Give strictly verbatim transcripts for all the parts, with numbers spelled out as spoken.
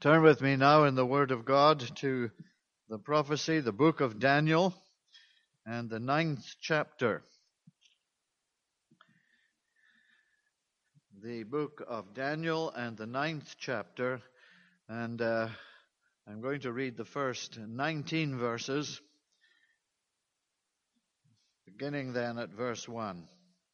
Turn with me now in the Word of God to the prophecy, the book of Daniel, and the ninth chapter. The book of Daniel and the ninth chapter, and uh, I'm going to read the first nineteen verses, beginning then at verse one.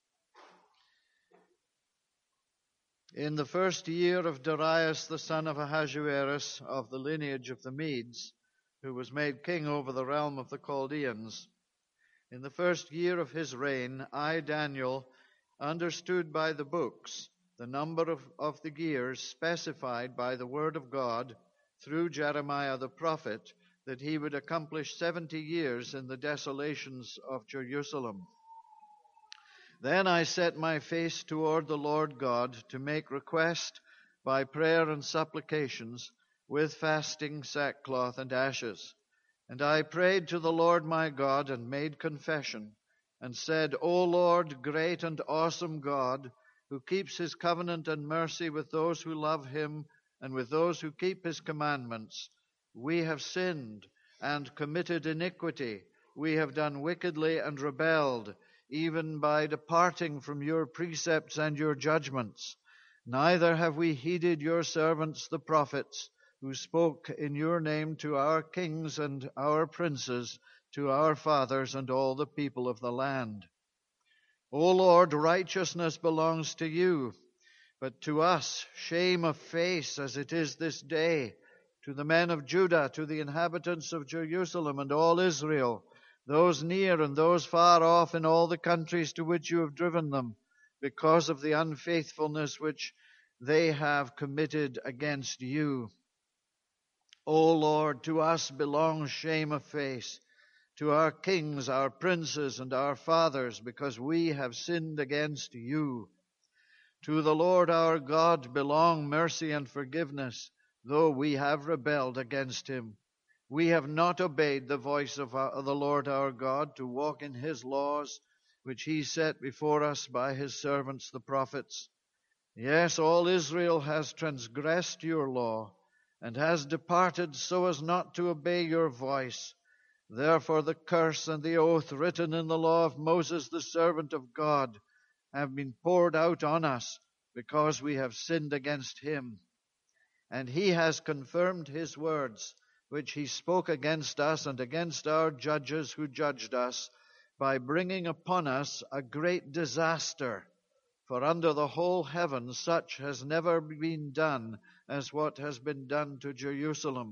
In the first year of Darius the son of Ahasuerus, of the lineage of the Medes, who was made king over the realm of the Chaldeans, in the first year of his reign, I, Daniel, understood by the books the number of, of the years specified by the word of God through Jeremiah the prophet, that he would accomplish seventy years in the desolations of Jerusalem. Then I set my face toward the Lord God to make request by prayer and supplications, with fasting, sackcloth, and ashes. And I prayed to the Lord my God and made confession, and said, O Lord, great and awesome God, who keeps his covenant and mercy with those who love him and with those who keep his commandments, we have sinned and committed iniquity. We have done wickedly and rebelled, even by departing from your precepts and your judgments. Neither have we heeded your servants the prophets, who spoke in your name to our kings and our princes, to our fathers and all the people of the land. O Lord, righteousness belongs to you, but to us shame of face, as it is this day, to the men of Judah, to the inhabitants of Jerusalem and all Israel, those near and those far off in all the countries to which you have driven them, because of the unfaithfulness which they have committed against you. O Lord, to us belongs shame of face, to our kings, our princes, and our fathers, because we have sinned against you. To the Lord our God belong mercy and forgiveness, though we have rebelled against him. We have not obeyed the voice of, our, of the Lord our God to walk in his laws, which he set before us by his servants the prophets. Yes, all Israel has transgressed your law, and has departed so as not to obey your voice. Therefore the curse and the oath written in the law of Moses, the servant of God, have been poured out on us, because we have sinned against him. And he has confirmed his words, which he spoke against us and against our judges who judged us, by bringing upon us a great disaster. For under the whole heaven such has never been done as what has been done to Jerusalem.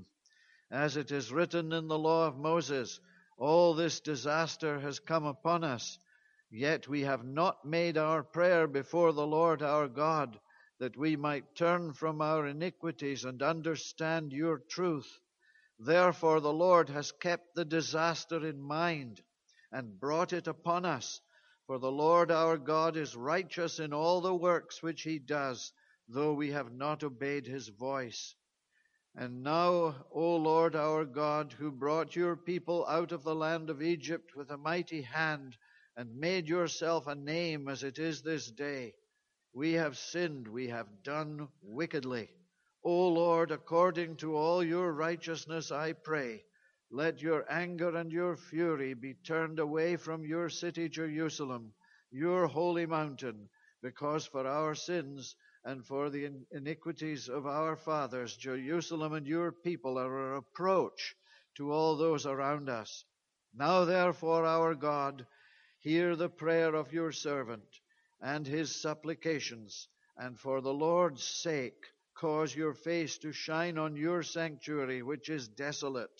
As it is written in the law of Moses, all this disaster has come upon us. Yet we have not made our prayer before the Lord our God, that we might turn from our iniquities and understand your truth. Therefore the Lord has kept the disaster in mind and brought it upon us. For the Lord our God is righteous in all the works which he does, though we have not obeyed his voice. And now, O Lord our God, who brought your people out of the land of Egypt with a mighty hand, and made yourself a name as it is this day, we have sinned, we have done wickedly. O Lord, according to all your righteousness, I pray, let your anger and your fury be turned away from your city Jerusalem, your holy mountain, because for our sins and for the iniquities of our fathers, Jerusalem and your people are a reproach to all those around us. Now therefore, our God, hear the prayer of your servant and his supplications, and for the Lord's sake cause your face to shine on your sanctuary, which is desolate.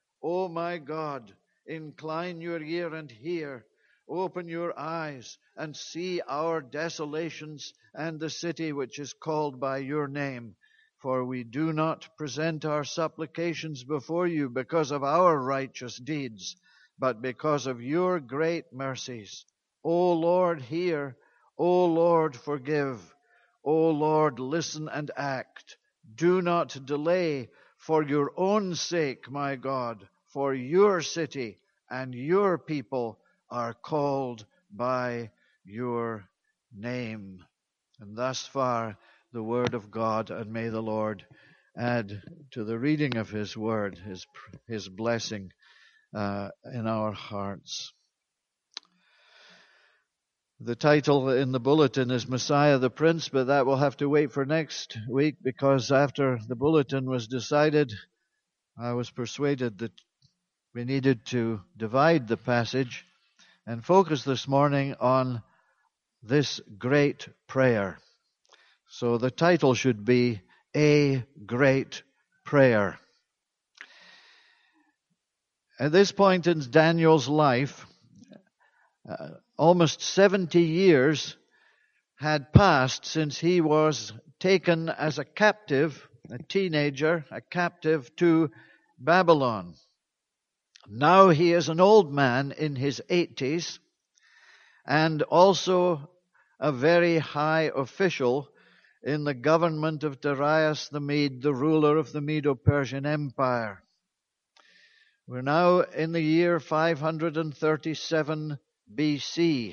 O my God, incline your ear and hear. Open your eyes and see our desolations and the city which is called by your name. For we do not present our supplications before you because of our righteous deeds, but because of your great mercies. O Lord, hear. O Lord, forgive. O Lord, listen and act. Do not delay, for your own sake, my God, for your city and your people are called by your name. And thus far the word of God, and may the Lord add to the reading of His Word, His, His blessing uh, in our hearts. The title in the bulletin is Messiah the Prince, but that will have to wait for next week, because after the bulletin was decided, I was persuaded that we needed to divide the passage and focus this morning on this great prayer. So the title should be A Great Prayer. At this point in Daniel's life, uh, almost seventy years had passed since he was taken as a captive, a teenager, a captive to Babylon. Now he is an old man in his eighties, and also a very high official in the government of Darius the Mede, the ruler of the Medo-Persian Empire. We're now in the year five hundred thirty-seven B C.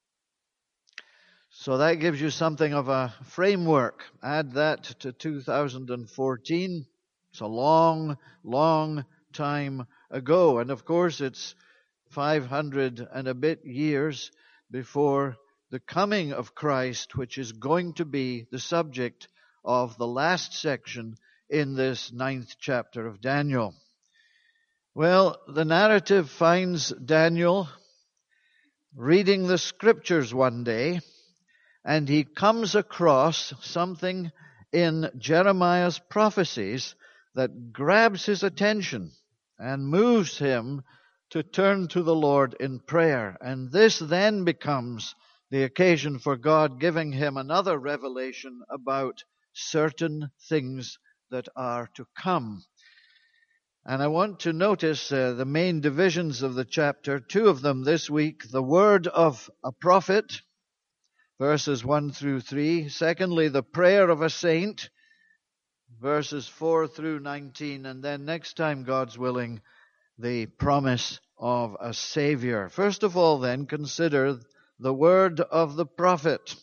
So that gives you something of a framework. Add that to two thousand fourteen. It's a long, long time ago. And of course, it's five hundred and a bit years before the coming of Christ, which is going to be the subject of the last section in this ninth chapter of Daniel. Well, the narrative finds Daniel reading the scriptures one day, and he comes across something in Jeremiah's prophecies that grabs his attention and moves him to turn to the Lord in prayer. And this then becomes the occasion for God giving him another revelation about certain things that are to come. And I want to notice uh, the main divisions of the chapter, two of them this week: the word of a prophet, verses one through three. Secondly, the prayer of a saint, verses four through nineteen. And then next time, God's willing, the promise of a Savior. First of all, then, consider the word of the prophet.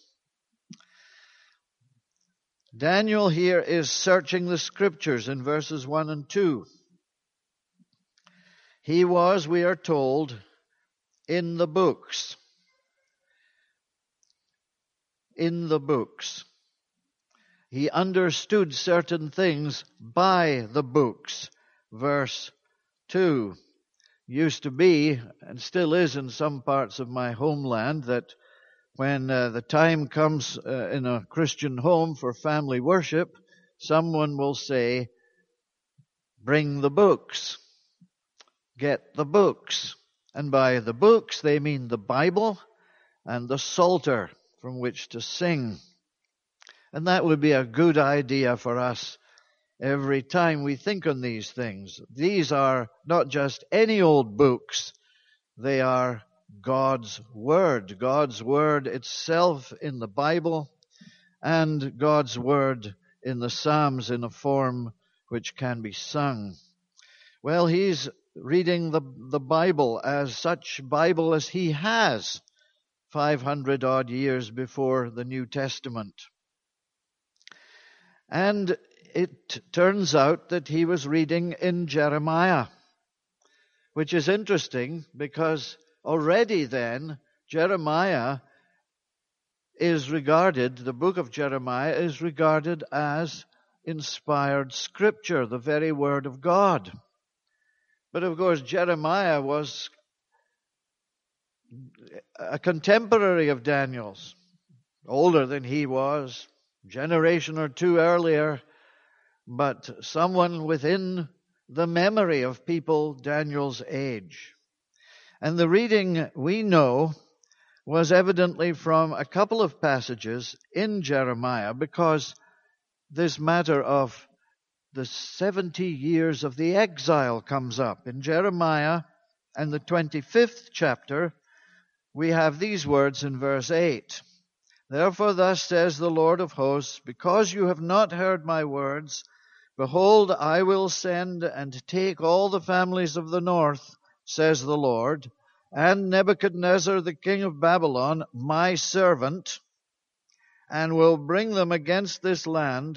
Daniel here is searching the scriptures in verses one and two. He was, we are told, in the books. In the books. He understood certain things by the books. Verse two. Used to be, and still is in some parts of my homeland, that when uh, the time comes uh, in a Christian home for family worship, someone will say, "Bring the books. Get the books." And by the books, they mean the Bible and the Psalter from which to sing. And that would be a good idea for us every time we think on these things. These are not just any old books. They are God's Word. God's Word itself in the Bible, and God's Word in the Psalms in a form which can be sung. Well, he's reading the, the Bible as such Bible as he has five hundred odd years before the New Testament. And it turns out that he was reading in Jeremiah, which is interesting because already then Jeremiah is regarded, the book of Jeremiah is regarded as inspired scripture, the very word of God. But of course, Jeremiah was a contemporary of Daniel's, older than he was, generation or two earlier, but someone within the memory of people Daniel's age. And the reading, we know, was evidently from a couple of passages in Jeremiah, because this matter of the seventy years of the exile comes up. In Jeremiah and the twenty-fifth chapter, we have these words in verse eight. "Therefore thus says the Lord of hosts, because you have not heard my words, behold, I will send and take all the families of the north, says the Lord, and Nebuchadnezzar the king of Babylon, my servant, and will bring them against this land,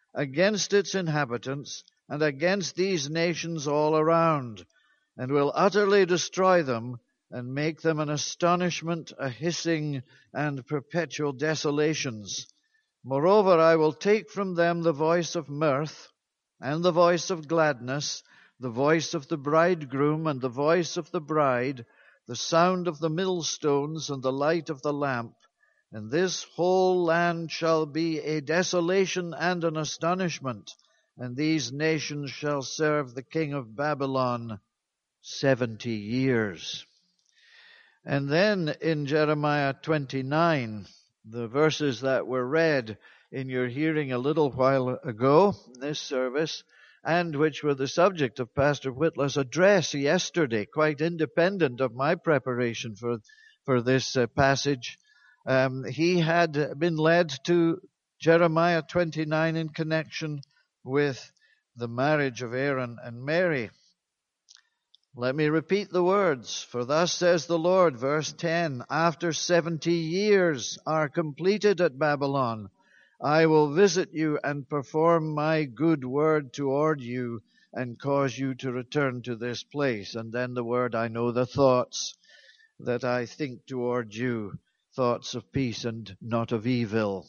against its inhabitants and against these nations all around, and will utterly destroy them and make them an astonishment, a hissing, and perpetual desolations. Moreover, I will take from them the voice of mirth and the voice of gladness, the voice of the bridegroom and the voice of the bride, the sound of the millstones and the light of the lamp. And this whole land shall be a desolation and an astonishment, and these nations shall serve the king of Babylon seventy years. And then in Jeremiah twenty-nine, the verses that were read in your hearing a little while ago in this service, and which were the subject of Pastor Whitlaw's address yesterday, quite independent of my preparation for, for this uh, passage. Um, he had been led to Jeremiah twenty-nine in connection with the marriage of Aaron and Mary. Let me repeat the words. For thus says the Lord, verse ten, after seventy years are completed at Babylon, I will visit you and perform my good word toward you and cause you to return to this place. And then the word, I know the thoughts that I think toward you, thoughts of peace and not of evil.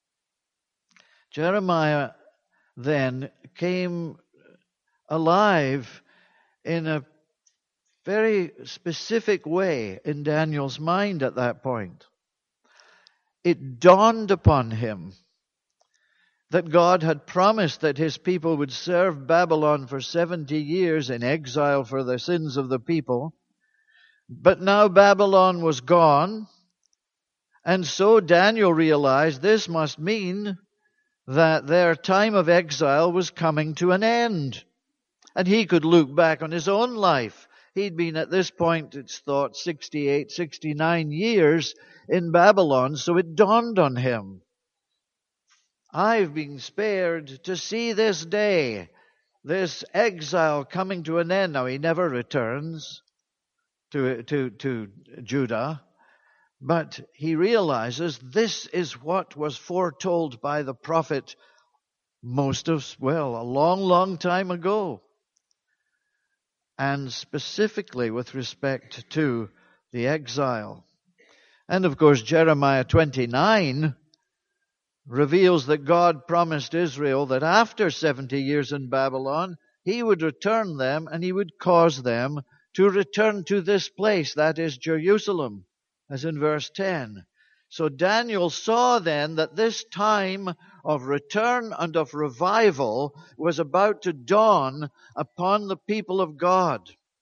Jeremiah then came alive in a very specific way in Daniel's mind at that point. It dawned upon him that God had promised that his people would serve Babylon for seventy years in exile for the sins of the people. But now Babylon was gone, and so Daniel realized this must mean that their time of exile was coming to an end. And he could look back on his own life. He'd been at this point, it's thought, sixty-eight, sixty-nine years in Babylon, so it dawned on him. I've been spared to see this day, this exile coming to an end. Now, he never returns to, to, to Judah, but he realizes this is what was foretold by the prophet most of, well, a long, long time ago. And specifically with respect to the exile. And of course, Jeremiah twenty-nine reveals that God promised Israel that after seventy years in Babylon, he would return them and he would cause them to return to this place, that is Jerusalem, as in verse ten. So Daniel saw then that this time of return and of revival was about to dawn upon the people of God.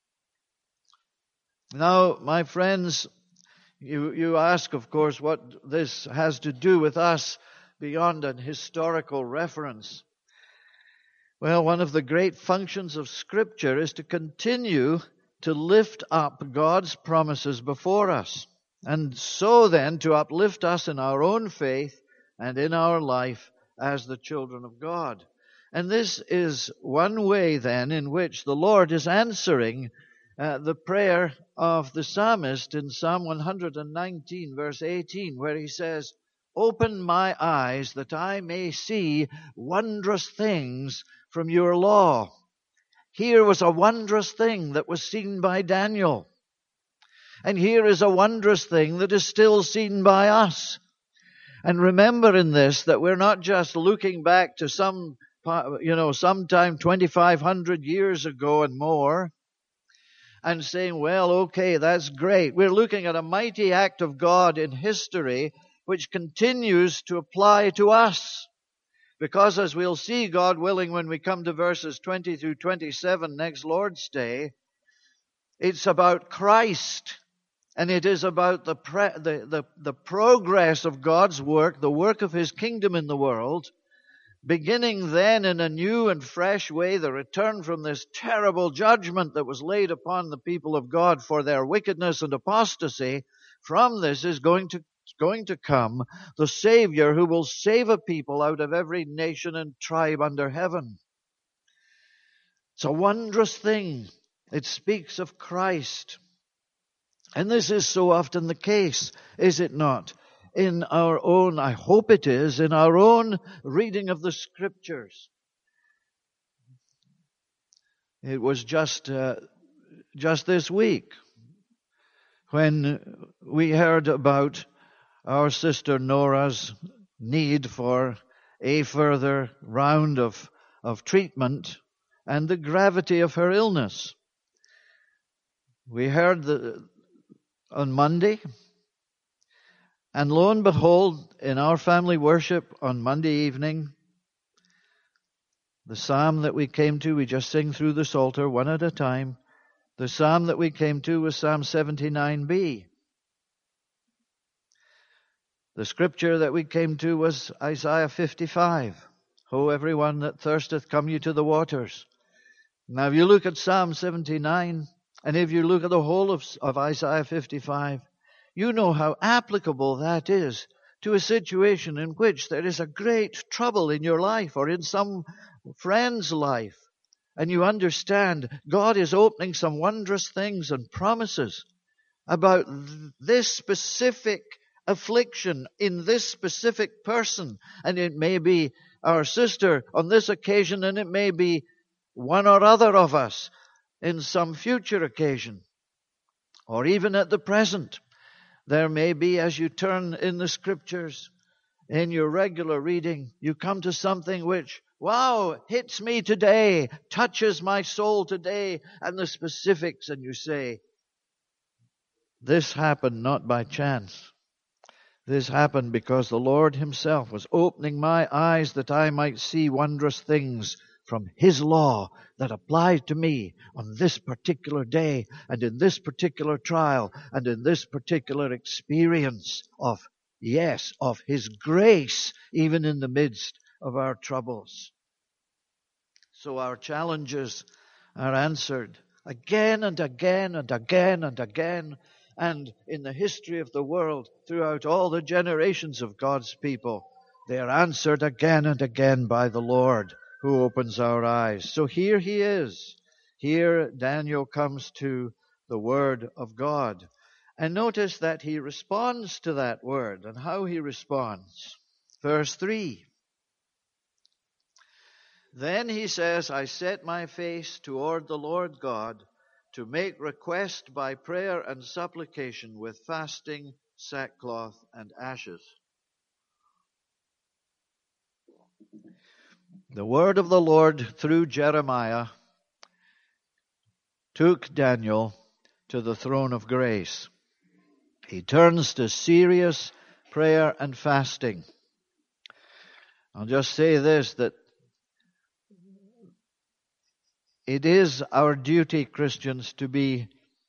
Now, my friends, you, you ask, of course, what this has to do with us beyond an historical reference. Well, one of the great functions of Scripture is to continue to lift up God's promises before us. And so then to uplift us in our own faith and in our life as the children of God. And this is one way then in which the Lord is answering uh, the prayer of the psalmist in Psalm one nineteen verse eighteen, where he says, open my eyes that I may see wondrous things from your law. Here was a wondrous thing that was seen by Daniel. And here is a wondrous thing that is still seen by us. And remember in this that we're not just looking back to some, you know, sometime twenty-five hundred years ago and more and saying, well, okay, that's great. We're looking at a mighty act of God in history which continues to apply to us. Because as we'll see, God willing, when we come to verses twenty through twenty-seven next Lord's Day, it's about Christ. And it is about the, pre- the, the, the progress of God's work, the work of His kingdom in the world, beginning then in a new and fresh way, the return from this terrible judgment that was laid upon the people of God for their wickedness and apostasy. From this is going to, going to come the Savior who will save a people out of every nation and tribe under heaven. It's a wondrous thing. It speaks of Christ. And this is so often the case, is it not? in our own, I hope it is, in our own reading of the Scriptures. It was just uh, just this week when we heard about our sister Nora's need for a further round of, of treatment and the gravity of her illness. We heard the, on Monday, and lo and behold, in our family worship on Monday evening, the psalm that we came to, we just sing through the Psalter one at a time. The psalm that we came to was Psalm seventy-nine b. The scripture that we came to was Isaiah fifty-five. Ho, everyone that thirsteth, come ye to the waters. Now, if you look at Psalm seventy-nine, and if you look at the whole of, of Isaiah fifty-five, you know how applicable that is to a situation in which there is a great trouble in your life or in some friend's life. And you understand God is opening some wondrous things and promises about this specific affliction in this specific person. And it may be our sister on this occasion, and it may be one or other of us in some future occasion, or even at the present. There may be, as you turn in the Scriptures, in your regular reading, you come to something which, wow, hits me today, touches my soul today, and the specifics, and you say, this happened not by chance. This happened because the Lord Himself was opening my eyes that I might see wondrous things from His law that applied to me on this particular day and in this particular trial and in this particular experience of, yes, of His grace, even in the midst of our troubles. So our challenges are answered again and again and again and again. And in the history of the world, throughout all the generations of God's people, they are answered again and again by the Lord who opens our eyes. So here he is. Here Daniel comes to the Word of God. And notice that he responds to that Word and how he responds. Verse three. Then he says, I set my face toward the Lord God to make request by prayer and supplication with fasting, sackcloth, and ashes. The word of the Lord through Jeremiah took Daniel to the throne of grace. He turns to serious prayer and fasting. I'll just say this, that it is our duty, Christians, to be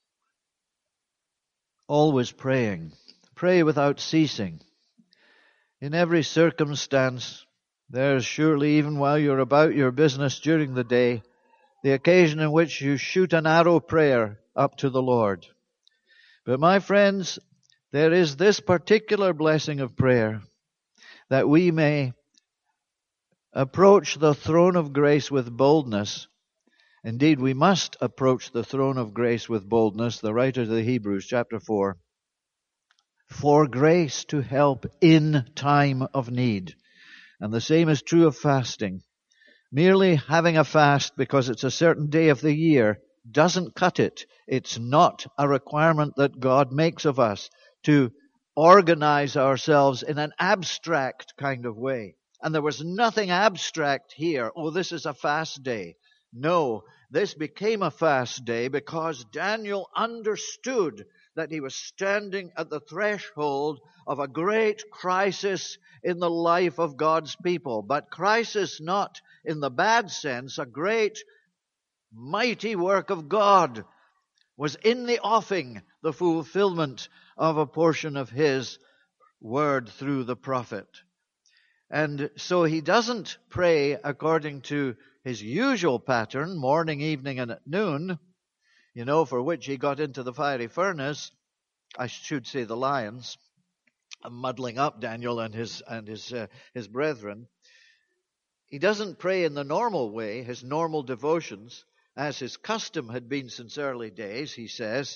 always praying. Pray without ceasing. In every circumstance, there's surely, even while you're about your business during the day, the occasion in which you shoot an arrow prayer up to the Lord. But my friends, there is this particular blessing of prayer, that we may approach the throne of grace with boldness. Indeed, we must approach the throne of grace with boldness, the writer to the Hebrews, chapter four, for grace to help in time of need. And the same is true of fasting. Merely having a fast because it's a certain day of the year doesn't cut it. It's not a requirement that God makes of us to organize ourselves in an abstract kind of way. And there was nothing abstract here. Oh, this is a fast day. No, this became a fast day because Daniel understood that he was standing at the threshold of a great crisis in the life of God's people. But crisis not in the bad sense. A great, mighty work of God was in the offing, the fulfillment of a portion of His word through the prophet. And so he doesn't pray according to his usual pattern, morning, evening, and at noon, you know, for which he got into the fiery furnace. I should say the lions, muddling up Daniel and his and his uh, his brethren. He doesn't pray in the normal way, his normal devotions, as his custom had been since early days. He says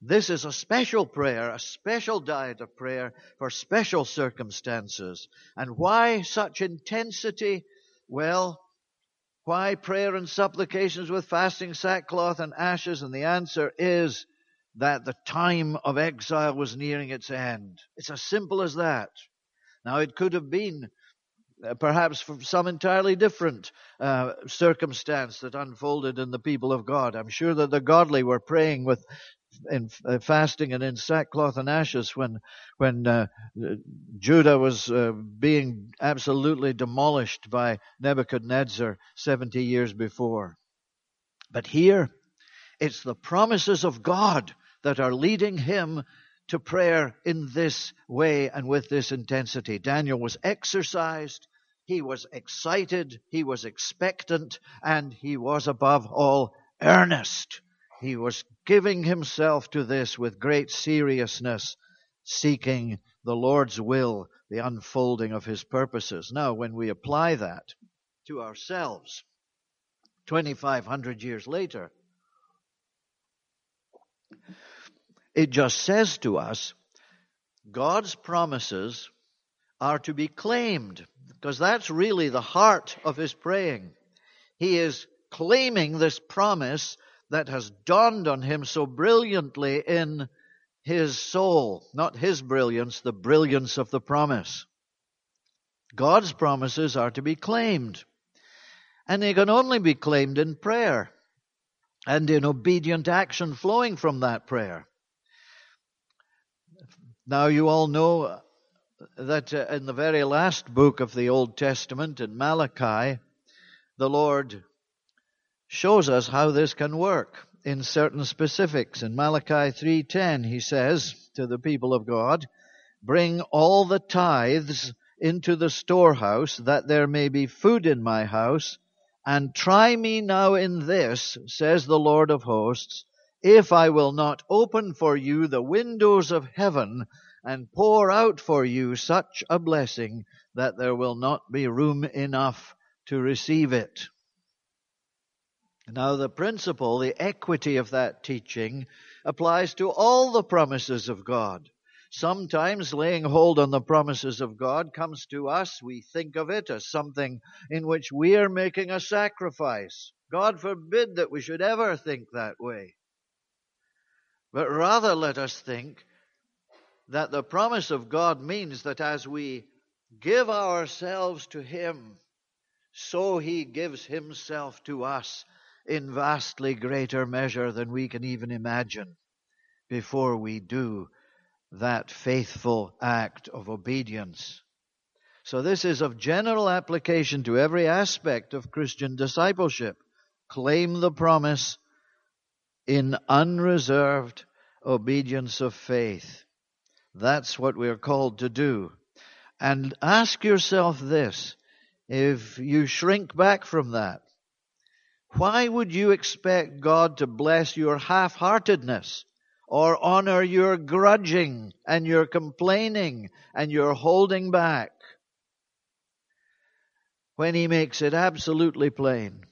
This is a special prayer, a special diet of prayer for special circumstances. And why such intensity? Well, why prayer and supplications with fasting, sackcloth, and ashes? And the answer is that the time of exile was nearing its end. It's as simple as that. Now, it could have been uh, perhaps from some entirely different uh, circumstance that unfolded in the people of God. I'm sure that the godly were praying with in uh, fasting and in sackcloth and ashes when when uh, Judah was uh, being absolutely demolished by Nebuchadnezzar seventy years before. But here, it's the promises of God that are leading him to prayer in this way and with this intensity. Daniel was exercised, he was excited, he was expectant, and he was above all earnest. He was giving himself to this with great seriousness, seeking the Lord's will, the unfolding of his purposes. Now, when we apply that to ourselves, twenty-five hundred years later, it just says to us, God's promises are to be claimed, because that's really the heart of his praying. He is claiming this promise that has dawned on him so brilliantly in his soul. Not his brilliance, the brilliance of the promise. God's promises are to be claimed. And they can only be claimed in prayer and in obedient action flowing from that prayer. Now, you all know that uh, in the very last book of the Old Testament, in Malachi, the Lord shows us how this can work in certain specifics. In Malachi three ten, he says to the people of God, "Bring all the tithes into the storehouse, that there may be food in my house, and try me now in this, says the Lord of hosts, if I will not open for you the windows of heaven and pour out for you such a blessing that there will not be room enough to receive it." Now, the principle, the equity of that teaching applies to all the promises of God. Sometimes laying hold on the promises of God comes to us, we think of it as something in which we are making a sacrifice. God forbid that we should ever think that way. But rather let us think that the promise of God means that as we give ourselves to him, so he gives himself to us in vastly greater measure than we can even imagine before we do that faithful act of obedience. So this is of general application to every aspect of Christian discipleship. Claim the promise in unreserved obedience of faith. That's what we're called to do. And ask yourself this, if you shrink back from that, why would you expect God to bless your half-heartedness or honor your grudging and your complaining and your holding back when he makes it absolutely plain?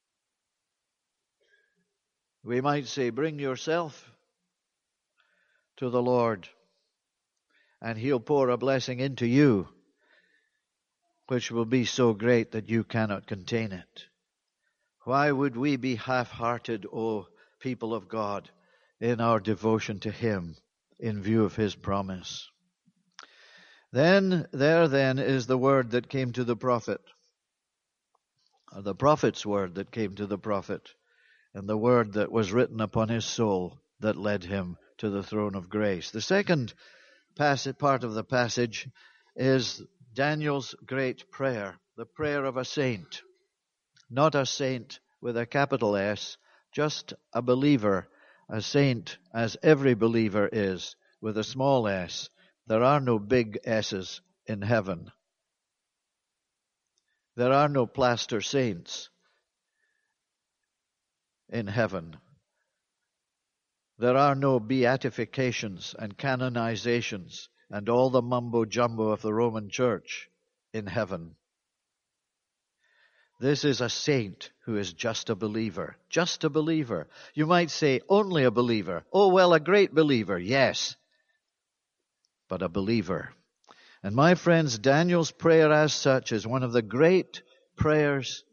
We might say, bring yourself to the Lord and he'll pour a blessing into you which will be so great that you cannot contain it. Why would we be half-hearted, O people of God, in our devotion to him in view of his promise? Then, there then is the word that came to the prophet, or the prophet's word that came to the prophet, and the word that was written upon his soul that led him to the throne of grace. The second passage, part of the passage is Daniel's great prayer, the prayer of a saint. Not a saint with a capital S, just a believer, a saint as every believer is, with a small s. There are no big S's in heaven. There are no plaster saints in heaven. There are no beatifications and canonizations and all the mumbo-jumbo of the Roman Church in heaven. This is a saint who is just a believer. Just a believer. You might say only a believer. Oh, well, a great believer. Yes. But a believer. And my friends, Daniel's prayer as such is one of the great prayers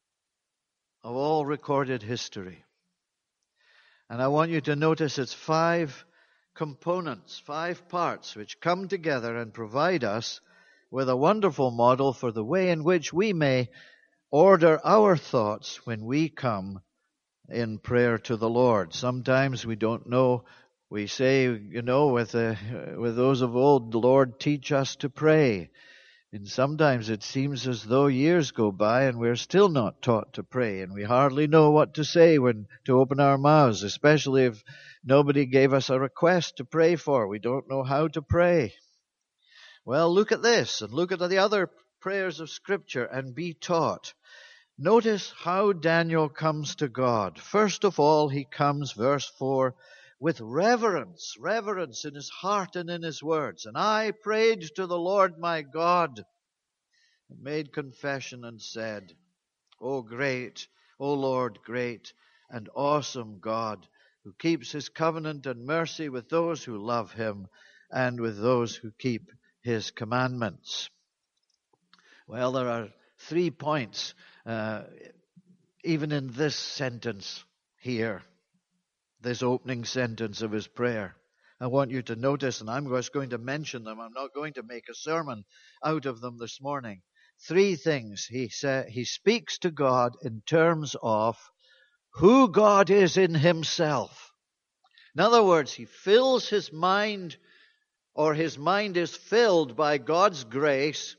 of all recorded history. And I want you to notice its five components, five parts, which come together and provide us with a wonderful model for the way in which we may order our thoughts when we come in prayer to the Lord. Sometimes we don't know. We say, you know, with uh, with those of old, the Lord, teach us to pray. And sometimes it seems as though years go by and we're still not taught to pray, and we hardly know what to say when to open our mouths, especially if nobody gave us a request to pray for. We don't know how to pray. Well, look at this and look at the other prayers of Scripture and be taught. Notice how Daniel comes to God. First of all, he comes, verse four, with reverence, reverence in his heart and in his words. And I prayed to the Lord my God, and made confession and said, O great, O Lord, great and awesome God, who keeps his covenant and mercy with those who love him and with those who keep his commandments. Well, there are three points, uh, even in this sentence here. This opening sentence of his prayer. I want you to notice, and I'm just going to mention them. I'm not going to make a sermon out of them this morning. Three things. He sa- he speaks to God in terms of who God is in himself. In other words, he fills his mind, or his mind is filled by God's grace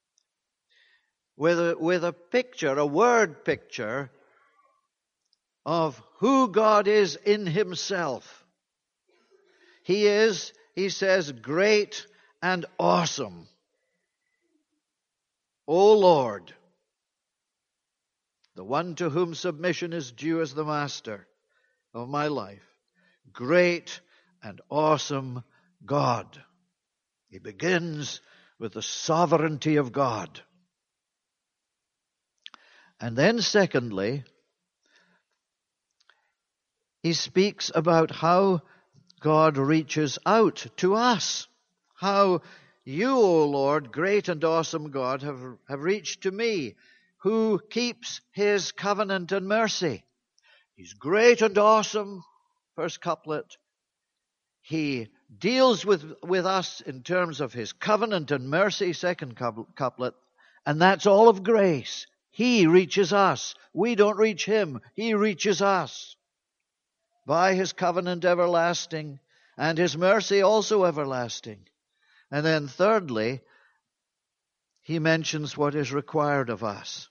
with a, with a picture, a word picture of who God is in himself. He is, he says, great and awesome. O Lord, the one to whom submission is due as the master of my life, great and awesome God. He begins with the sovereignty of God. And then secondly, he speaks about how God reaches out to us. How you, O Lord, great and awesome God, have, have reached to me, who keeps his covenant and mercy. He's great and awesome, first couplet. He deals with, with us in terms of his covenant and mercy, second couplet, and that's all of grace. He reaches us. We don't reach him. He reaches us. By his covenant everlasting, and his mercy also everlasting. And then thirdly, he mentions what is required of us.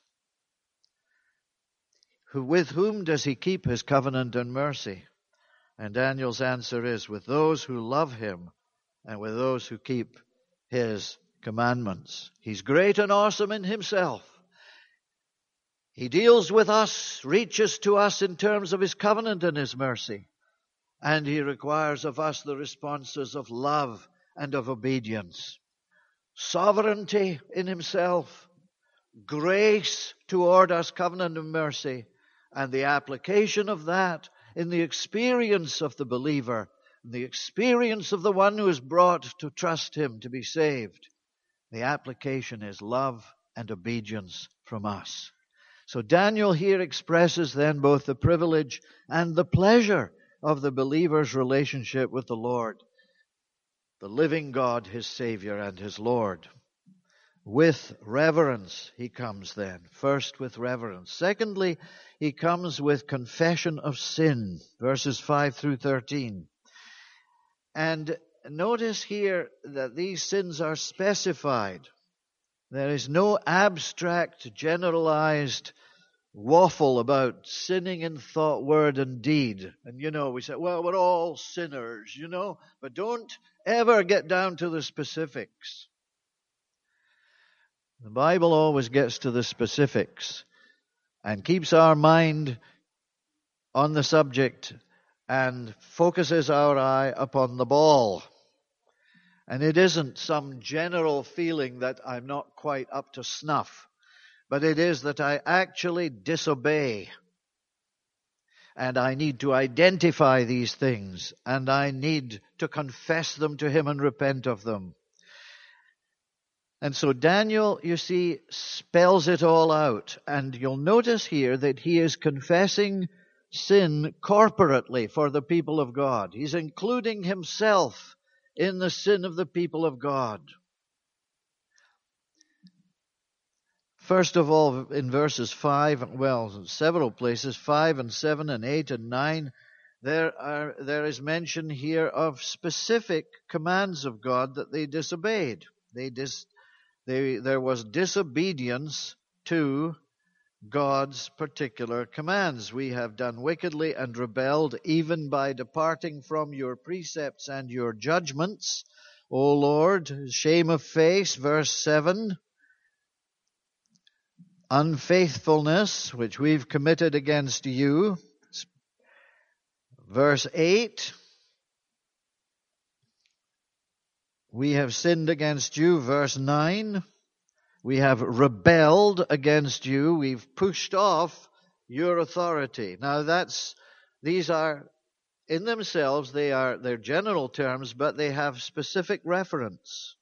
Who, with whom does he keep his covenant and mercy? And Daniel's answer is, with those who love him and with those who keep his commandments. He's great and awesome in himself. He deals with us, reaches to us in terms of his covenant and his mercy. And he requires of us the responses of love and of obedience. Sovereignty in himself, grace toward us, covenant and mercy, and the application of that in the experience of the believer, the experience of the one who is brought to trust him to be saved. The application is love and obedience from us. So Daniel here expresses then both the privilege and the pleasure of the believer's relationship with the Lord, the living God, his Savior and his Lord. With reverence he comes then. First with reverence. Secondly, he comes with confession of sin. Verses five through thirteen. And notice here that these sins are specified. There is no abstract, generalized waffle about sinning in thought, word, and deed. And you know, we say, well, we're all sinners, you know, but don't ever get down to the specifics. The Bible always gets to the specifics and keeps our mind on the subject and focuses our eye upon the ball. And it isn't some general feeling that I'm not quite up to snuff, but it is that I actually disobey. And I need to identify these things, and I need to confess them to him and repent of them. And so Daniel, you see, spells it all out. And you'll notice here that he is confessing sin corporately for the people of God. He's including himself in the sin of the people of God. First of all, in verses five, well, several places, five and seven and eight and nine, there are there is mention here of specific commands of God that they disobeyed. They dis, they there was disobedience to God's particular commands. We have done wickedly and rebelled, even by departing from your precepts and your judgments, O Lord. Shame of face, verse seven. Unfaithfulness, which we've committed against you. Verse eight. We have sinned against you. Verse nine. We have rebelled against you. We've pushed off your authority. Now that's, these are, in themselves, they are, they're general terms, but they have specific reference.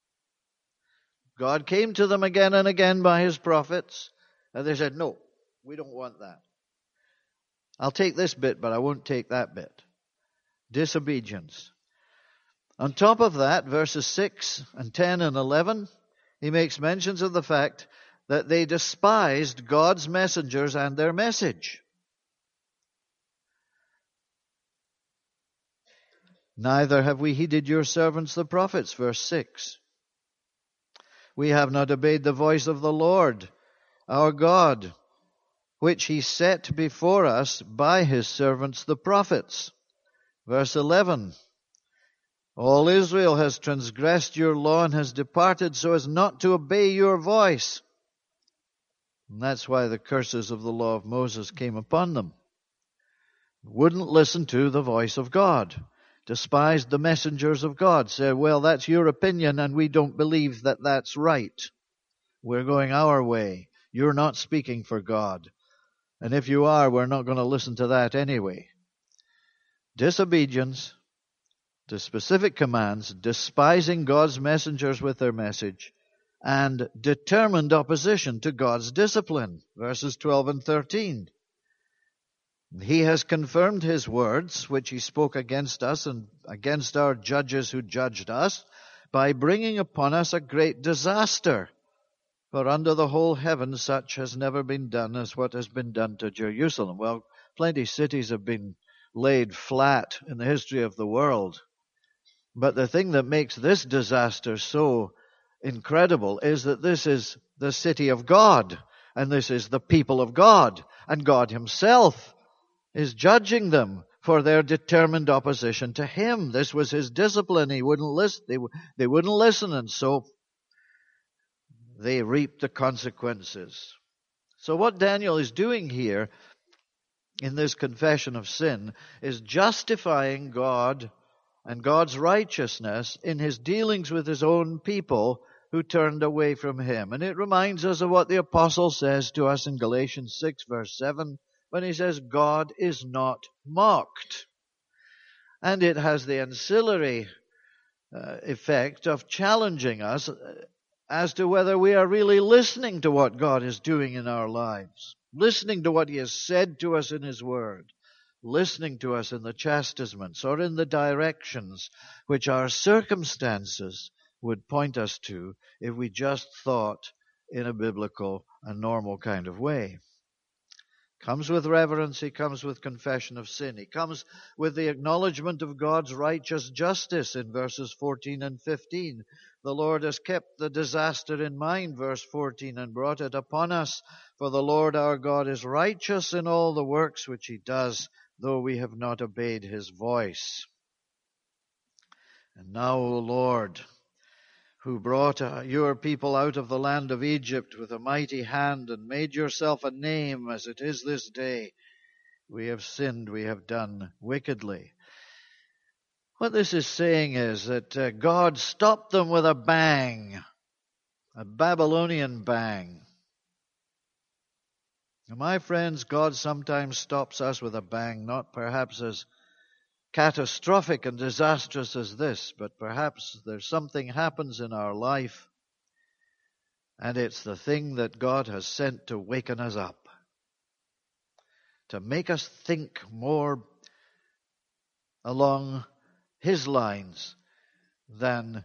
God came to them again and again by his prophets, and they said, no, we don't want that. I'll take this bit, but I won't take that bit. Disobedience. On top of that, verses six and ten and eleven, he makes mentions of the fact that they despised God's messengers and their message. Neither have we heeded your servants the prophets, verse six. We have not obeyed the voice of the Lord, our God, which he set before us by his servants the prophets. Verse eleven. All Israel has transgressed your law and has departed so as not to obey your voice. And that's why the curses of the law of Moses came upon them. Wouldn't listen to the voice of God. Despised the messengers of God. Said, well, that's your opinion and we don't believe that that's right. We're going our way. You're not speaking for God. And if you are, we're not going to listen to that anyway. Disobedience to specific commands, despising God's messengers with their message, and determined opposition to God's discipline. Verses twelve and thirteen. He has confirmed his words, which he spoke against us and against our judges who judged us, by bringing upon us a great disaster. For under the whole heaven such has never been done as what has been done to Jerusalem. Well, plenty of cities have been laid flat in the history of the world. But the thing that makes this disaster so incredible is that this is the city of God, and this is the people of God, and God himself is judging them for their determined opposition to him. This was his discipline. He wouldn't listen. They, they wouldn't listen, and so they reaped the consequences. So what Daniel is doing here in this confession of sin is justifying God and God's righteousness in his dealings with his own people who turned away from him. And it reminds us of what the apostle says to us in Galatians six, verse seven, when he says, God is not mocked. And it has the ancillary uh, effect of challenging us as to whether we are really listening to what God is doing in our lives, listening to what he has said to us in his word, listening to us in the chastisements or in the directions which our circumstances would point us to if we just thought in a biblical and normal kind of way. Comes with reverence, he comes with confession of sin. He comes with the acknowledgement of God's righteous justice in verses fourteen and fifteen. The Lord has kept the disaster in mind, verse fourteen, and brought it upon us. For the Lord our God is righteous in all the works which he does, though we have not obeyed his voice. And now, O Lord, who brought uh, your people out of the land of Egypt with a mighty hand and made yourself a name as it is this day, we have sinned, we have done wickedly. What this is saying is that uh, God stopped them with a bang, a Babylonian bang. My friends, God sometimes stops us with a bang, not perhaps as catastrophic and disastrous as this, but perhaps there's something happens in our life, and it's the thing that God has sent to waken us up, to make us think more along His lines than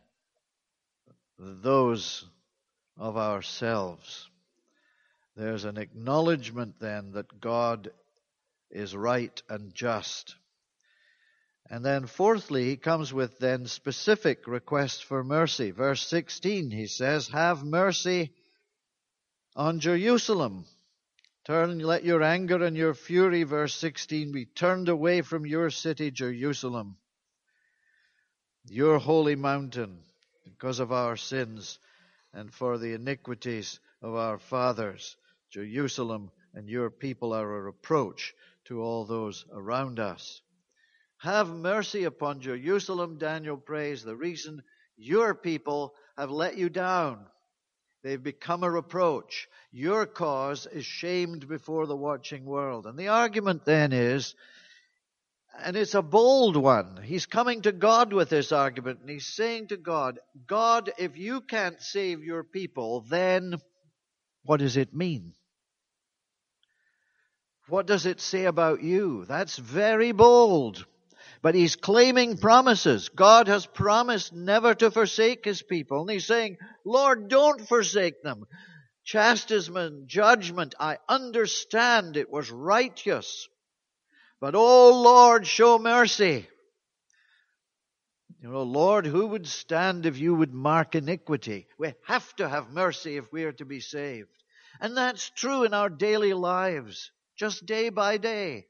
those of ourselves. There's an acknowledgement then that God is right and just. And then fourthly, he comes with then specific requests for mercy. Verse sixteen, he says, have mercy on Jerusalem. Turn, let your anger and your fury, verse sixteen, be turned away from your city, Jerusalem, your holy mountain, because of our sins and for the iniquities of our fathers. Jerusalem and your people are a reproach to all those around us. Have mercy upon Jerusalem, Daniel prays. The reason your people have let you down. They've become a reproach. Your cause is shamed before the watching world. And the argument then is, and it's a bold one. He's coming to God with this argument, and he's saying to God, God, if you can't save your people, then what does it mean? What does it say about you? That's very bold. But he's claiming promises. God has promised never to forsake His people. And he's saying, Lord, don't forsake them. Chastisement, judgment, I understand it was righteous. But, oh Lord, show mercy. You know, Lord, who would stand if you would mark iniquity? We have to have mercy if we are to be saved. And that's true in our daily lives, just day by day.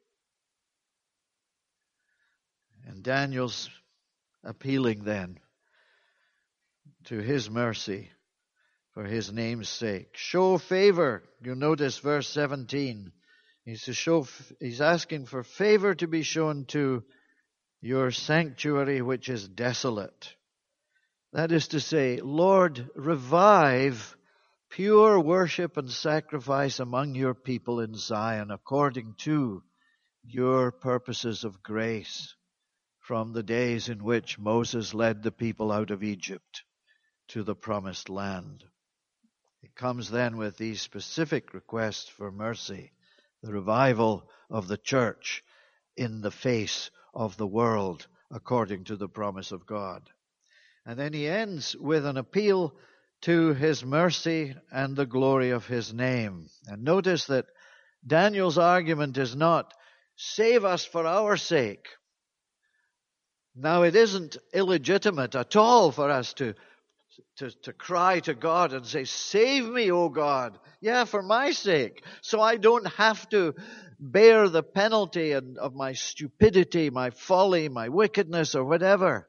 And Daniel's appealing then to His mercy for His name's sake. Show favor. You'll notice verse seventeen. He's to show, he's asking for favor to be shown to your sanctuary which is desolate. That is to say, Lord, revive pure worship and sacrifice among your people in Zion according to your purposes of grace from the days in which Moses led the people out of Egypt to the promised land. It comes then with these specific requests for mercy, the revival of the church in the face of the world according to the promise of God. And then he ends with an appeal to His mercy and the glory of His name. And notice that Daniel's argument is not, save us for our sake. Now, it isn't illegitimate at all for us to, to, to cry to God and say, save me, O God. Yeah, for my sake. So I don't have to bear the penalty of my stupidity, my folly, my wickedness, or whatever.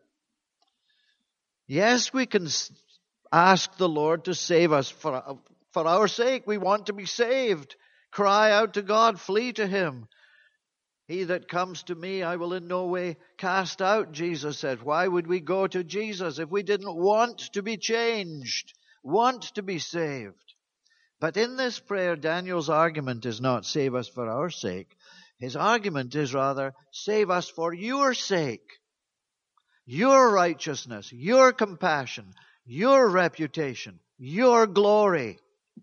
Yes, we can ask the Lord to save us for, for our sake. We want to be saved. Cry out to God, flee to Him. He that comes to me, I will in no way cast out, Jesus said. Why would we go to Jesus if we didn't want to be changed, want to be saved? But in this prayer, Daniel's argument is not save us for our sake. His argument is rather, save us for your sake, your righteousness, your compassion, your reputation, your glory.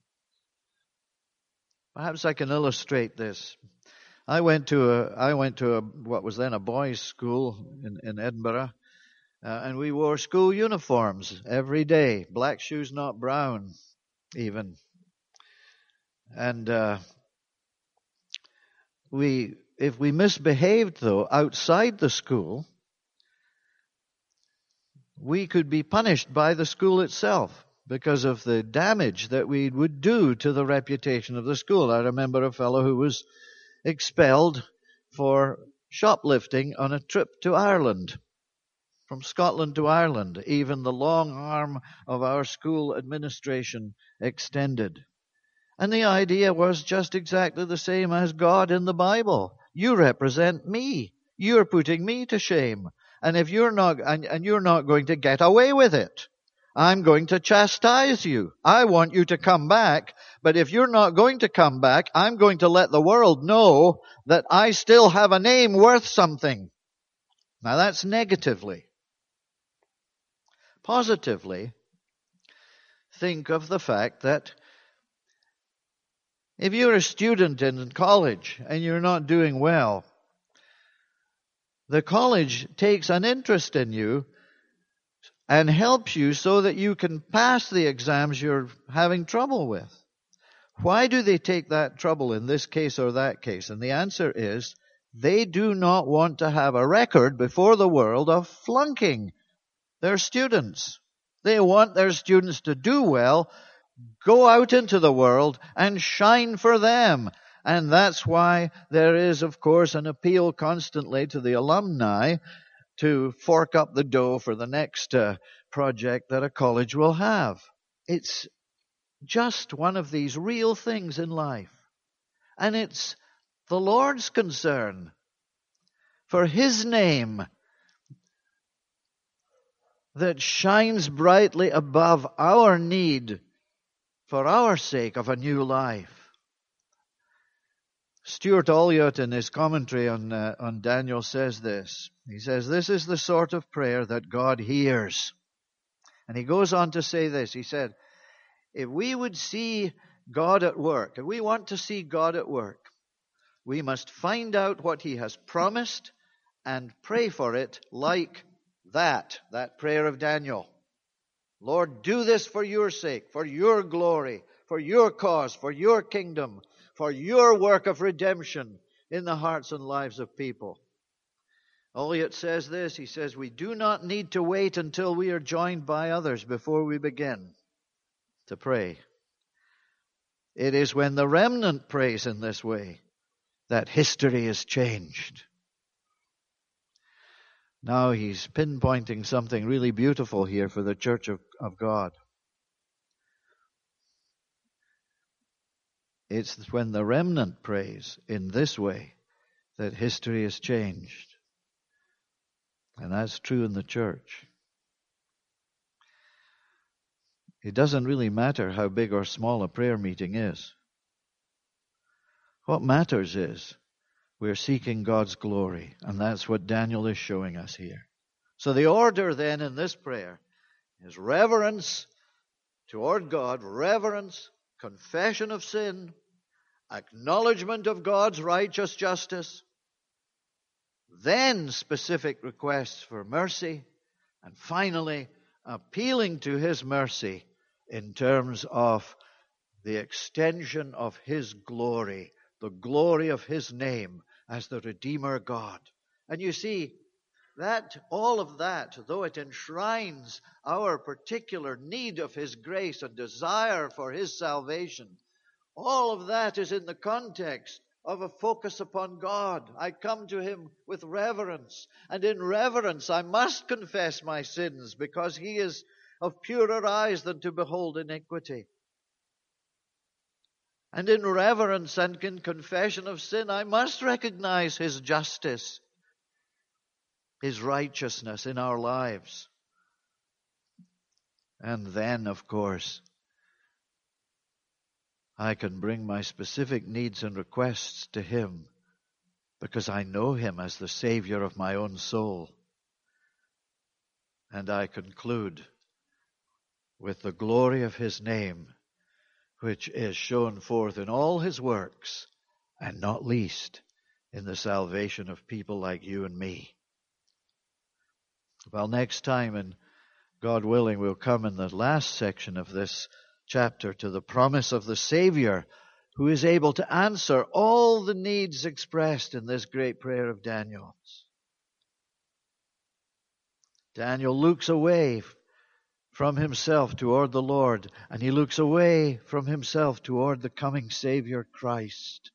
Perhaps I can illustrate this. I went to a, I went to a, what was then a boys' school in, in Edinburgh, uh, and we wore school uniforms every day, black shoes, not brown, even. And uh, we, if we misbehaved though outside the school, we could be punished by the school itself because of the damage that we would do to the reputation of the school. I remember a fellow who was expelled for shoplifting on a trip to Ireland, from Scotland to Ireland. Even the long arm of our school administration extended. And the idea was just exactly the same as God in the Bible. You represent me. You're putting me to shame. And if you're not, and, and you're not going to get away with it. I'm going to chastise you. I want you to come back. But if you're not going to come back, I'm going to let the world know that I still have a name worth something. Now that's negatively. Positively, think of the fact that if you're a student in college and you're not doing well, the college takes an interest in you and helps you so that you can pass the exams you're having trouble with. Why do they take that trouble in this case or that case? And the answer is, they do not want to have a record before the world of flunking their students. They want their students to do well, go out into the world, and shine for them. And that's why there is, of course, an appeal constantly to the alumni to fork up the dough for the next uh, project that a college will have. It's just one of these real things in life. And it's the Lord's concern for His name that shines brightly above our need for our sake of a new life. Stuart Olyott, in his commentary on, uh, on Daniel, says this. He says, this is the sort of prayer that God hears. And he goes on to say this. He said, if we would see God at work, if we want to see God at work, we must find out what He has promised and pray for it like that, that prayer of Daniel. Lord, do this for your sake, for your glory, for your cause, for your kingdom, for your work of redemption in the hearts and lives of people. Olyott says this, he says, we do not need to wait until we are joined by others before we begin to pray. It is when the remnant prays in this way that history is changed. Now he's pinpointing something really beautiful here for the Church of, of God. It's when the remnant prays in this way that history is changed. And that's true in the church. It doesn't really matter how big or small a prayer meeting is. What matters is we're seeking God's glory, and that's what Daniel is showing us here. So the order then in this prayer is reverence toward God, reverence, confession of sin, acknowledgement of God's righteous justice, then specific requests for mercy, and finally appealing to His mercy in terms of the extension of His glory, the glory of His name as the Redeemer God. And you see, that all of that, though it enshrines our particular need of His grace and desire for His salvation, all of that is in the context of a focus upon God. I come to Him with reverence, and in reverence I must confess my sins, because He is of purer eyes than to behold iniquity. And in reverence and in confession of sin, I must recognize His justice, His righteousness in our lives. And then, of course, I can bring my specific needs and requests to Him because I know Him as the Savior of my own soul. And I conclude with the glory of His name, which is shown forth in all His works, and not least in the salvation of people like you and me. Well, next time, and God willing, we'll come in the last section of this chapter to the promise of the Savior, who is able to answer all the needs expressed in this great prayer of Daniel's. Daniel looks away from himself toward the Lord, and he looks away from himself toward the coming Savior Christ.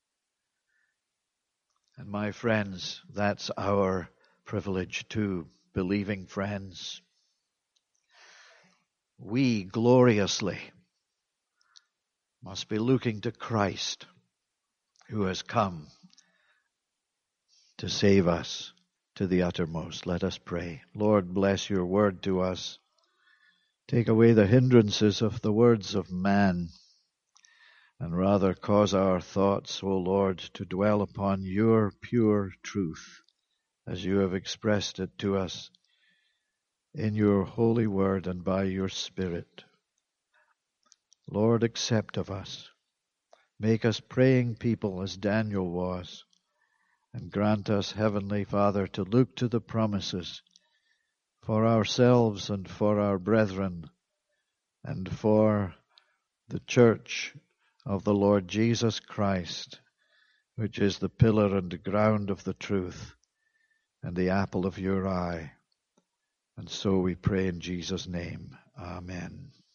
And my friends, that's our privilege too, believing friends. We gloriously must be looking to Christ, who has come to save us to the uttermost. Let us pray. Lord, bless your word to us. Take away the hindrances of the words of man, and rather cause our thoughts, O Lord, to dwell upon your pure truth, as you have expressed it to us in your holy word and by your Spirit. Lord, accept of us. Make us praying people as Daniel was, and grant us, Heavenly Father, to look to the promises for ourselves and for our brethren and for the church of the Lord Jesus Christ, which is the pillar and the ground of the truth and the apple of your eye. And so we pray in Jesus' name. Amen.